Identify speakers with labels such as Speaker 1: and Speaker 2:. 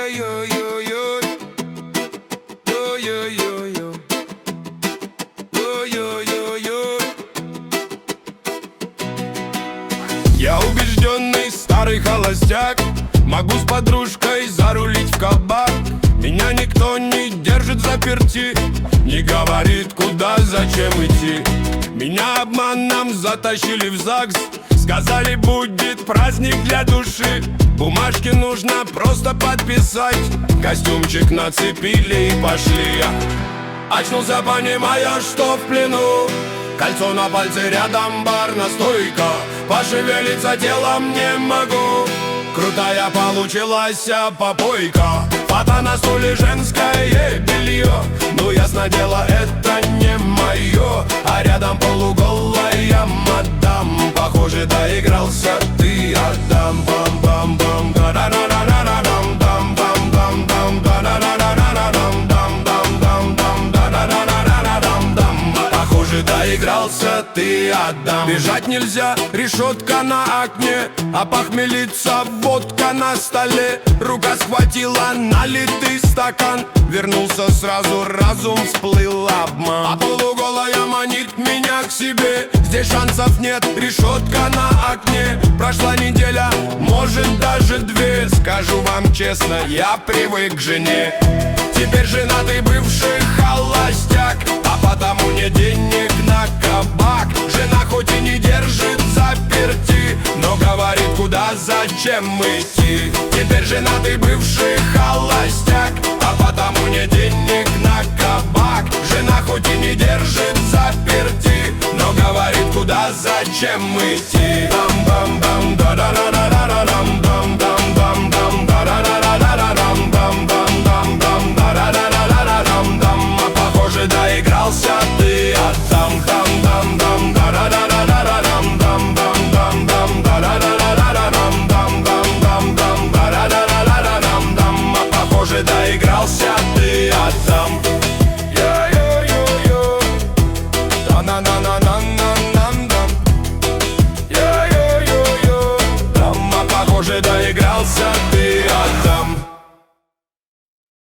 Speaker 1: Ой-ой-ой-ой-ой. Ой-ой-ой-ой. Ой-ой-ой-ой. Я убежденный старый холостяк, могу с подружкой зарулить в кабак. Меня никто не держит заперти, не говорит, куда, зачем идти. Меня обманом затащили в ЗАГС, сказали, будет праздник для души. Бумажки нужно просто подписать, костюмчик нацепили и пошли. Я очнулся, понимая, что в плену. Кольцо на пальце, рядом барная стойка, пошевелиться телом не могу. Крутая получилась попойка, фото на стуле, женское белье. Ну ясно дело, это не мое, а рядом полуголая мадам. Похоже, доигрался ты, Адам. Бам-бам-бам, да-да-да-да-да-дам, дам-бам-бам-бам, да-да-да-да-да-дам, дам-бам-бам-бам, да-да-да-да-да-дам. Похоже, доигрался ты, Адам. Бежать нельзя, решетка на окне, а похмелиться водка на столе. Рука схватила налитый стакан, вернулся сразу, разум всплыл обман. А полуголая манит меня к себе, здесь шансов нет, решетка на окне. Прошла неделя, может даже две, скажу вам честно, я привык к жене. Теперь женатый бывший холостяк, а потому нет денег на кабак. Жена хоть и не держит заперти, но говорит, куда, зачем идти. Теперь женатый бывший холостяк, а потому нет денег на кабак. Жена хоть и не держит заперти, но говорит, куда, зачем идти. Бам-бам-бам, да-да-да-да-да-дам.